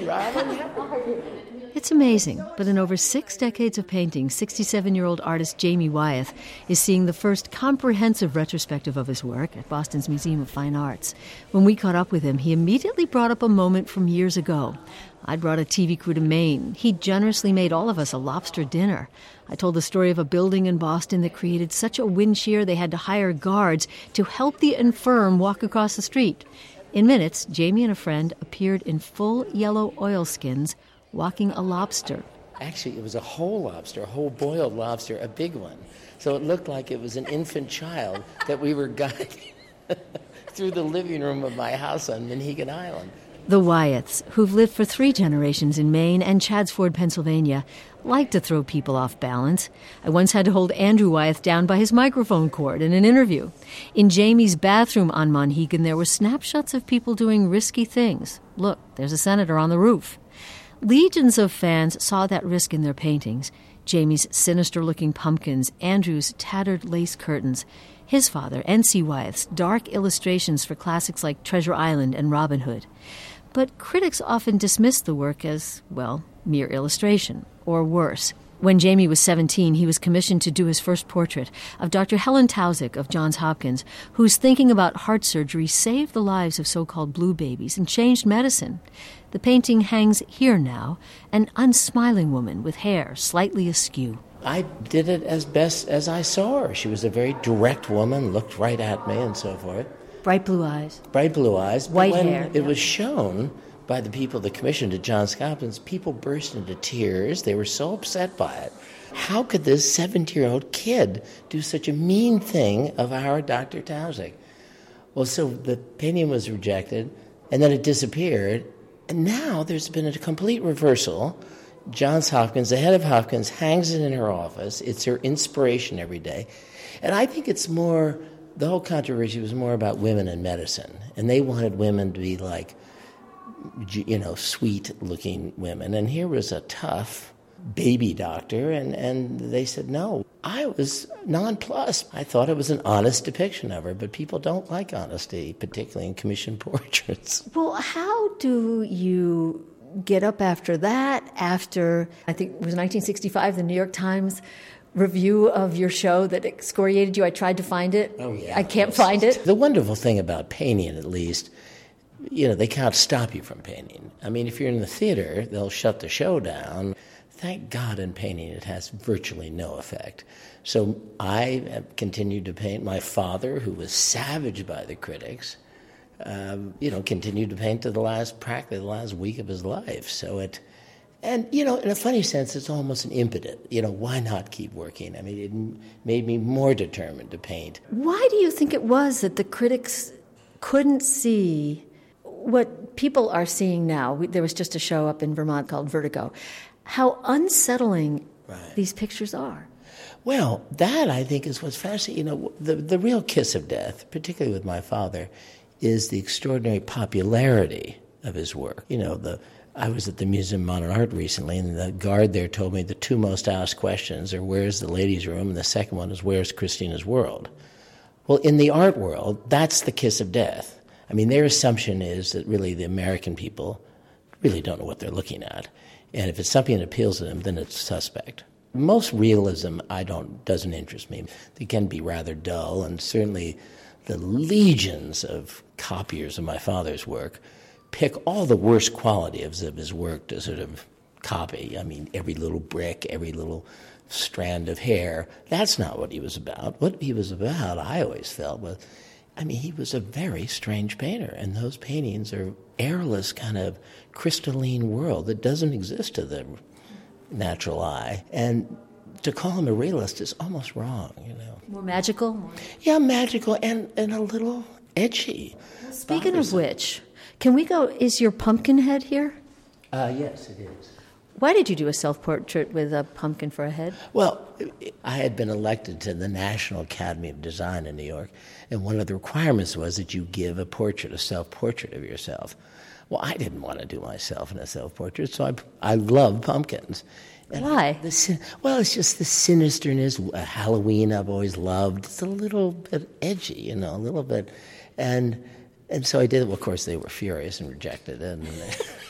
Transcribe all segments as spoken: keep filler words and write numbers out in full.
Robin. How are you? It's amazing, but in over six decades of painting, sixty-seven-year-old artist Jamie Wyeth is seeing the first comprehensive retrospective of his work at Boston's Museum of Fine Arts. When we caught up with him, he immediately brought up a moment from years ago. I'd brought a T V crew to Maine. He generously made all of us a lobster dinner. I told the story of a building in Boston that created such a wind shear they had to hire guards to help the infirm walk across the street. In minutes, Jamie and a friend appeared in full yellow oilskins, walking a lobster. Actually, it was a whole lobster, a whole boiled lobster, a big one. So it looked like it was an infant child that we were guiding through the living room of my house on Manhegan Island. The Wyeths, who've lived for three generations in Maine and Chaddsford, Pennsylvania, like to throw people off balance. I once had to hold Andrew Wyeth down by his microphone cord in an interview. In Jamie's bathroom on Monhegan, there were snapshots of people doing risky things. Look, there's a senator on the roof. Legions of fans saw that risk in their paintings. Jamie's sinister-looking pumpkins, Andrew's tattered lace curtains, his father, N C Wyeth's dark illustrations for classics like Treasure Island and Robin Hood. But critics often dismissed the work as, well, mere illustration, or worse. When Jamie was seventeen, he was commissioned to do his first portrait of Doctor Helen Taussig of Johns Hopkins, whose thinking about heart surgery saved the lives of so-called blue babies and changed medicine. The painting hangs here now, an unsmiling woman with hair slightly askew. I did it as best as I saw her. She was a very direct woman, looked right at me and so forth. Bright blue eyes. Bright blue eyes. White when hair. It was shown by the people that commissioned at Johns Hopkins, people burst into tears. They were so upset by it. How could this seventeen-year-old kid do such a mean thing of our Doctor Taussig? Well, so the painting was rejected, and then it disappeared, and now there's been a complete reversal. Johns Hopkins, the head of Hopkins, hangs it in her office. It's her inspiration every day. And I think it's more, the whole controversy was more about women in medicine, and they wanted women to be like, you know, sweet-looking women. And here was a tough baby doctor, and, and they said no. I was nonplussed. I thought it was an honest depiction of her, but people don't like honesty, particularly in commissioned portraits. Well, how do you get up after that, after, I think it was nineteen sixty-five, the New York Times review of your show that excoriated you? I tried to find it. Oh, yeah. I can't find it. The wonderful thing about painting, at least, you know, they can't stop you from painting. I mean, if you're in the theater, they'll shut the show down. Thank God in painting it has virtually no effect. So I have continued to paint. My father, who was savaged by the critics, um, you know, continued to paint to the last, practically the last week of his life. So it, and, you know, in a funny sense, it's almost an impetus. You know, why not keep working? I mean, it made me more determined to paint. Why do you think it was that the critics couldn't see what people are seeing now? We, there was just a show up in Vermont called Vertigo. How unsettling right. these pictures are. Well, that, I think, is what's fascinating. You know, the, the real kiss of death, particularly with my father, is the extraordinary popularity of his work. You know, the I was at the Museum of Modern Art recently, and the guard there told me the two most asked questions are, where's the ladies' room? And the second one is, where's Christina's world? Well, in the art world, that's the kiss of death. I mean, their assumption is that really the American people really don't know what they're looking at. And if it's something that appeals to them, then it's suspect. Most realism, I don't, doesn't interest me. They can be rather dull, and certainly the legions of copiers of my father's work pick all the worst qualities of his work to sort of copy. I mean, every little brick, every little strand of hair. That's not what he was about. What he was about, I always felt, was, I mean, he was a very strange painter, and those paintings are airless kind of crystalline world that doesn't exist to the natural eye. And to call him a realist is almost wrong, you know. More magical? More... Yeah, magical and, and a little edgy. Well, speaking of which, can we go, is your pumpkin head here? Uh, yes, it is. Why did you do a self-portrait with a pumpkin for a head? Well, I had been elected to the National Academy of Design in New York, and one of the requirements was that you give a portrait, a self-portrait of yourself. Well, I didn't want to do myself in a self-portrait, so I, I love pumpkins. And Why? The, well, it's just the sinisterness. Halloween I've always loved. It's a little bit edgy, you know, a little bit. And and so I did it. Well, of course, they were furious and rejected it. And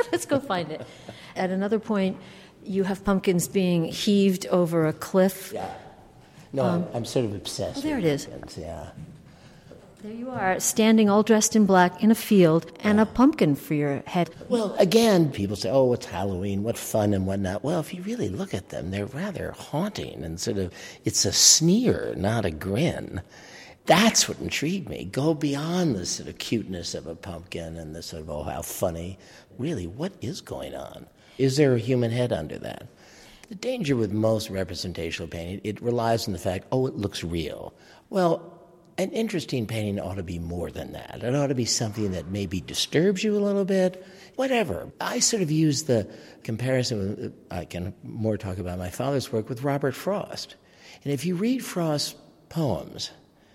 Let's go find it. At another point, you have pumpkins being heaved over a cliff. Yeah. No, um, I'm, I'm sort of obsessed. Oh, there with it is. Pumpkins, yeah. There you are, standing all dressed in black in a field, and a pumpkin for your head. Well, again, people say, oh, it's Halloween, what fun and whatnot. Well, if you really look at them, they're rather haunting and sort of, it's a sneer, not a grin. That's what intrigued me. Go beyond the sort of cuteness of a pumpkin and the sort of, oh, how funny. Really, what is going on? Is there a human head under that? The danger with most representational painting, it relies on the fact, oh, it looks real. Well, an interesting painting ought to be more than that. It ought to be something that maybe disturbs you a little bit, whatever. I sort of use the comparison, with, I can more talk about my father's work, with Robert Frost. And if you read Frost's poems,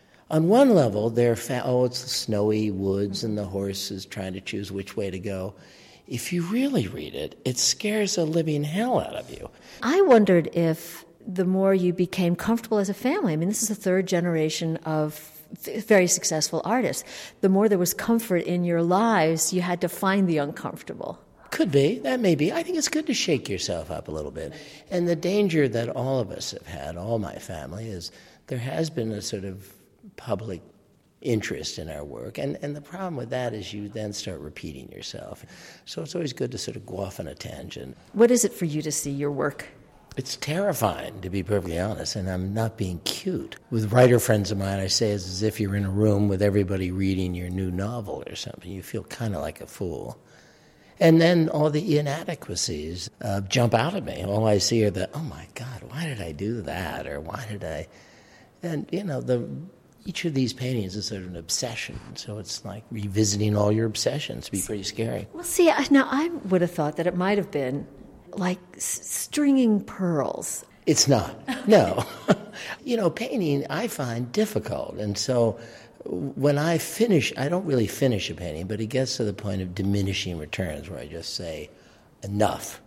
on one level, they're, fa- oh, it's the snowy woods and the horses trying to choose which way to go. If you really read it, it scares the living hell out of you. I wondered if the more you became comfortable as a family, I mean, this is the third generation of very successful artists, the more there was comfort in your lives, you had to find the uncomfortable. Could be. That may be. I think it's good to shake yourself up a little bit. And the danger that all of us have had, all my family, is there has been a sort of public interest in our work. And, and the problem with that is you then start repeating yourself. So it's always good to sort of go off on a tangent. What is it for you to see your work? It's terrifying, to be perfectly honest, and I'm not being cute. With writer friends of mine, I say it's as if you're in a room with everybody reading your new novel or something. You feel kind of like a fool. And then all the inadequacies uh, jump out at me. All I see are the, oh my God, why did I do that? Or why did I... And, you know, the each of these paintings is sort of an obsession. So it's like revisiting all your obsessions. It'd be pretty scary. Well, see, now I would have thought that it might have been like s- stringing pearls. It's not. No. You know, painting I find difficult. And so when I finish, I don't really finish a painting, but it gets to the point of diminishing returns where I just say, enough.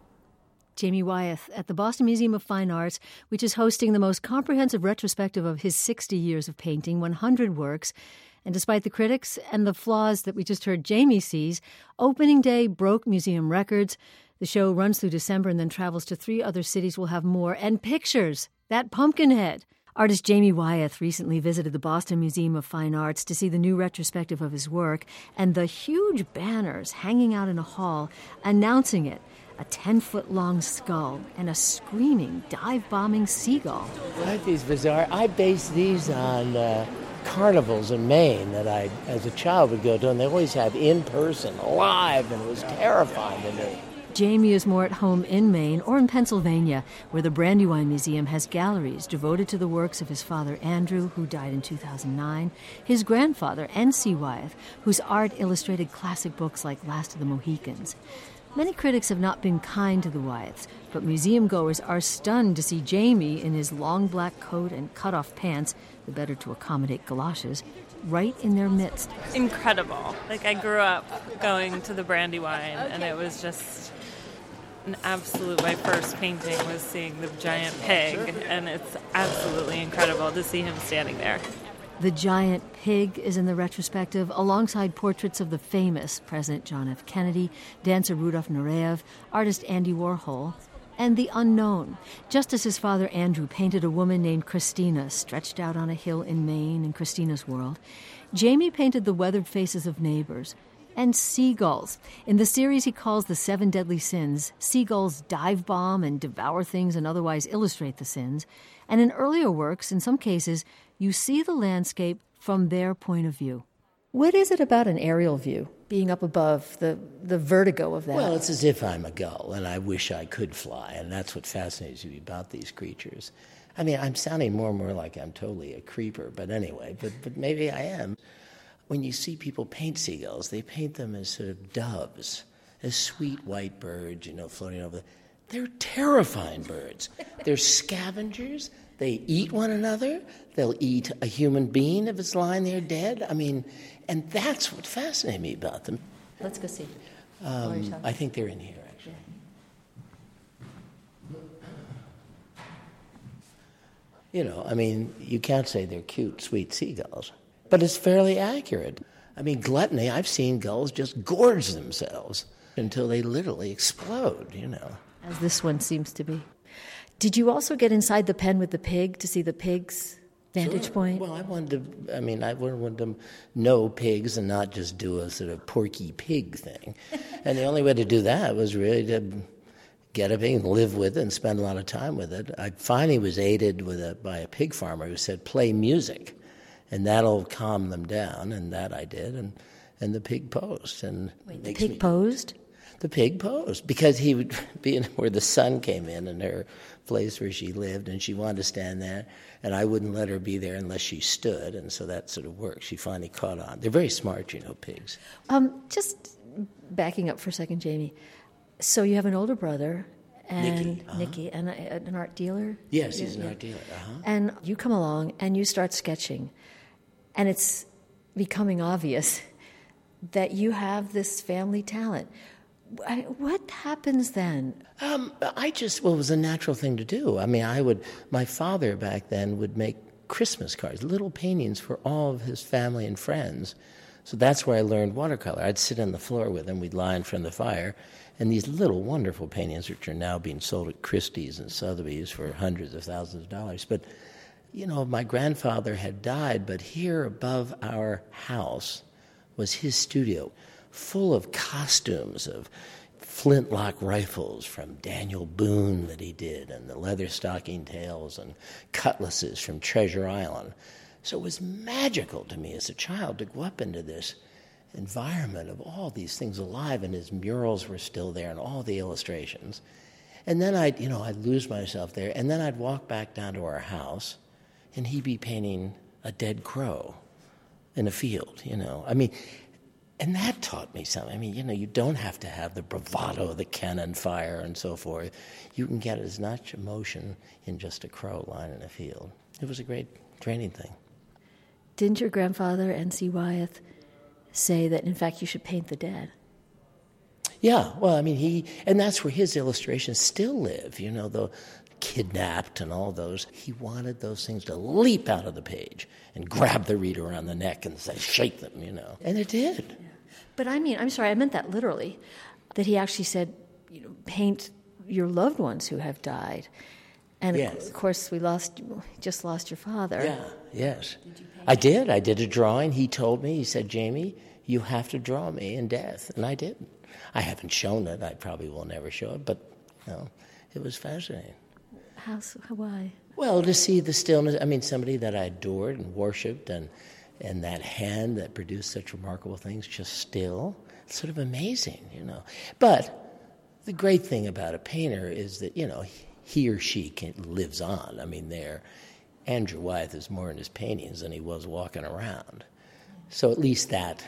Jamie Wyeth at the Boston Museum of Fine Arts, which is hosting the most comprehensive retrospective of his sixty years of painting, one hundred works. And despite the critics and the flaws that we just heard Jamie sees, opening day broke museum records. The show runs through December and then travels to three other cities. We'll have more. And pictures. That pumpkin head. Artist Jamie Wyeth recently visited the Boston Museum of Fine Arts to see the new retrospective of his work and the huge banners hanging out in a hall announcing it. A ten-foot-long skull and a screaming, dive-bombing seagull. I think these bizarre. I based these on uh, carnivals in Maine that I, as a child, would go to, and they always had in person, live, and it was terrifying to me. Jamie is more at home in Maine or in Pennsylvania, where the Brandywine Museum has galleries devoted to the works of his father, Andrew, who died in two thousand nine, his grandfather, N C Wyeth, whose art illustrated classic books like Last of the Mohicans. Many critics have not been kind to the Wyeths, but museum goers are stunned to see Jamie in his long black coat and cut-off pants, the better to accommodate galoshes, right in their midst. Incredible. Like, I grew up going to the Brandywine, and it was just an absolute, my first painting was seeing the giant pig, and it's absolutely incredible to see him standing there. The giant pig is in the retrospective alongside portraits of the famous President John F. Kennedy, dancer Rudolf Nureyev, artist Andy Warhol, and the unknown, just as his father Andrew painted a woman named Christina stretched out on a hill in Maine in Christina's world. Jamie painted the weathered faces of neighbors and seagulls. In the series he calls The Seven Deadly Sins, seagulls dive bomb and devour things and otherwise illustrate the sins. And in earlier works, in some cases, you see the landscape from their point of view. What is it about an aerial view, being up above, the, the vertigo of that? Well, it's as if I'm a gull, and I wish I could fly, and that's what fascinates me about these creatures. I mean, I'm sounding more and more like I'm totally a creeper, but anyway, but, but maybe I am. When you see people paint seagulls, they paint them as sort of doves, as sweet white birds, you know, floating over the... They're terrifying birds. They're scavengers. They eat one another. They'll eat a human being if it's lying there dead. I mean, and that's what fascinates me about them. Let's go see. Um, I think they're in here, actually. You know, I mean, you can't say they're cute, sweet seagulls, but it's fairly accurate. I mean, gluttony, I've seen gulls just gorge themselves. until they literally explode, you know. As this one seems to be. Did you also get inside the pen with the pig to see the pig's vantage Sure. point? Well, I wanted to, I mean, I wanted to know pigs and not just do a sort of Porky Pig thing. And the only way to do that was really to get a pig and live with it and spend a lot of time with it. I finally was aided with a, by a pig farmer who said, play music, and that'll calm them down, and that I did, and, and the pig posed. And Wait, the pig me, posed? The pig posed, because he would be in where the sun came in in her place where she lived, and she wanted to stand there, and I wouldn't let her be there unless she stood, and so that sort of worked. She finally caught on. They're very smart, you know, pigs. Um, just backing up for a second, Jamie. So you have an older brother, and Nicky, uh-huh. Nicky, and a, an art dealer? Yes, yeah, he's an yeah. art dealer. Uh-huh. And you come along, and you start sketching, and it's becoming obvious that you have this family talent. What happens then? Um, I just, well, it was a natural thing to do. I mean, I would, my father back then would make Christmas cards, little paintings for all of his family and friends. So that's where I learned watercolor. I'd sit on the floor with him, we'd lie in front of the fire, and these little wonderful paintings, which are now being sold at Christie's and Sotheby's for hundreds of thousands of dollars. But, you know, my grandfather had died, but here above our house was his studio, full of costumes of flintlock rifles from Daniel Boone that he did, and the leather stocking tails and cutlasses from Treasure Island. So it was magical to me as a child to go up into this environment of all these things alive, and his murals were still there and all the illustrations. And then I'd, you know, I'd lose myself there, and then I'd walk back down to our house, and he'd be painting a dead crow in a field, you know. I mean, and that taught me something. I mean, you know, you don't have to have the bravado, the cannon fire, and so forth. You can get as much emotion in just a crow lying in a field. It was a great training thing. Didn't your grandfather, N C Wyeth, say that, in fact, you should paint the dead? Yeah, well, I mean, he, and that's where his illustrations still live, you know, the kidnapped and all those. He wanted those things to leap out of the page and grab the reader around the neck and say, shake them, you know. And it did. Yeah. But I mean, I'm sorry, I meant that literally, that he actually said, you know, paint your loved ones who have died. And yes. Of course, we lost, just lost your father. Yeah, yes. Did you paint? I did. I did a drawing. He told me, he said, Jamie, you have to draw me in death. And I did. I haven't shown it. I probably will never show it. But, you know, it was fascinating. How, how why? Well, to see the stillness. I mean, somebody that I adored and worshipped, and, and that hand that produced such remarkable things, just still. It's sort of amazing, you know. But the great thing about a painter is that, you know, he or she can, lives on. I mean, there, Andrew Wyeth is more in his paintings than he was walking around. So at least that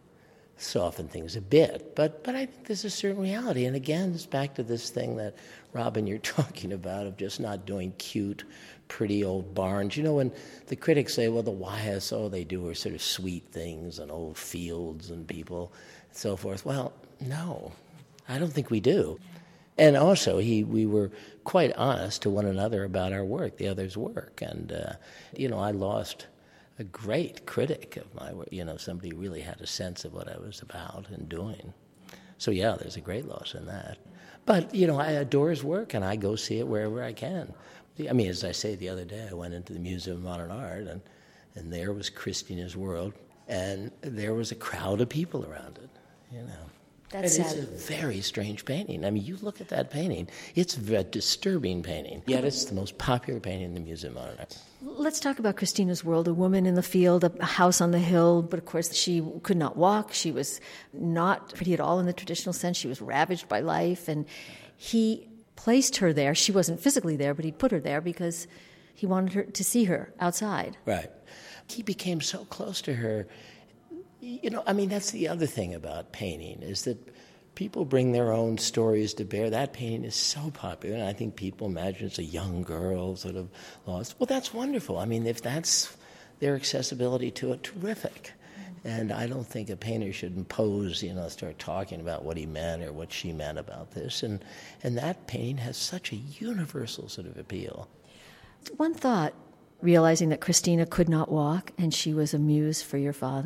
softened things a bit. But but I think there's a certain reality. And again, it's back to this thing that, Robin, you're talking about, of just not doing cute, pretty old barns. You know, when the critics say, well, the Wyeths, all they do are sort of sweet things and old fields and people and so forth. Well, no, I don't think we do. And also, he we were quite honest to one another about our work, the other's work. And, uh, you know, I lost a great critic of my work, you know, somebody who really had a sense of what I was about and doing. So, yeah, there's a great loss in that. But, you know, I adore his work, and I go see it wherever I can. I mean, as I say, the other day I went into the Museum of Modern Art, and, and there was Christina's World, and there was a crowd of people around it, you know. That's and sad. It's a very strange painting. I mean, you look at that painting, it's a disturbing painting, yet it's the most popular painting in the Museum of Modern Art. Let's talk about Christina's World, a woman in the field, a house on the hill, but of course she could not walk. She was not pretty at all in the traditional sense. She was ravaged by life, and he placed her there. She wasn't physically there, but he put her there because he wanted her to see her outside. Right. He became so close to her. You know, I mean, that's the other thing about painting, is that people bring their own stories to bear. That painting is so popular, and I think people imagine it's a young girl sort of lost. Well, that's wonderful. I mean, if that's their accessibility to it, terrific. And I don't think a painter should impose, you know, start talking about what he meant or what she meant about this. And, and that painting has such a universal sort of appeal. One thought, realizing that Christina could not walk and she was a muse for your father,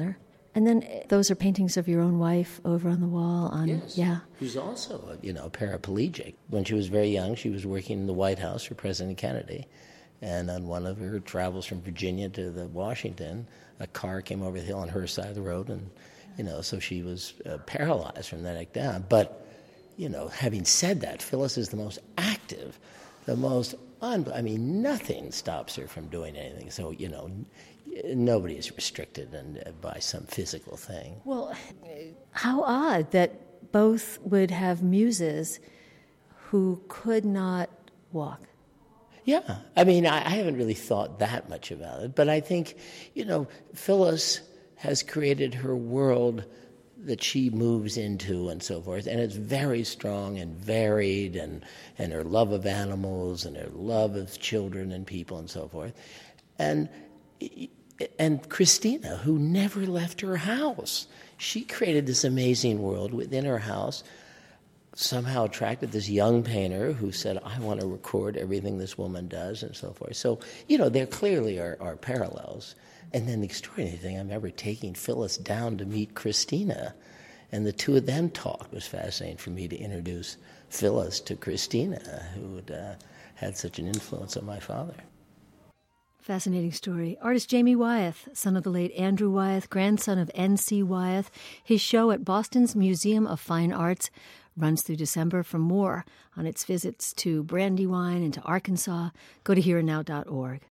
And then those are paintings of your own wife over on the wall. On yes. Yeah. Who's also, a, you know, paraplegic. When she was very young, she was working in the White House for President Kennedy. And on one of her travels from Virginia to the Washington, a car came over the hill on her side of the road. And, you know, so she was uh, paralyzed from the neck down. But, you know, having said that, Phyllis is the most active, the most, un- I mean, nothing stops her from doing anything. So, you know, nobody is restricted and, uh, by some physical thing. Well, how odd that both would have muses who could not walk. Yeah. I mean, I, I haven't really thought that much about it, but I think, you know, Phyllis has created her world that she moves into and so forth, and it's very strong and varied, and, and her love of animals and her love of children and people and so forth. And And Christina, who never left her house. She created this amazing world within her house, somehow attracted this young painter who said, I want to record everything this woman does and so forth. So, you know, there clearly are, are parallels. And then the extraordinary thing, I remember taking Phyllis down to meet Christina, and the two of them talked. It was fascinating for me to introduce Phyllis to Christina, who had, uh, had such an influence on my father. Fascinating story. Artist Jamie Wyeth, son of the late Andrew Wyeth, grandson of N C Wyeth. His show at Boston's Museum of Fine Arts runs through December. For more on its visits to Brandywine and to Arkansas, go to here and now dot org.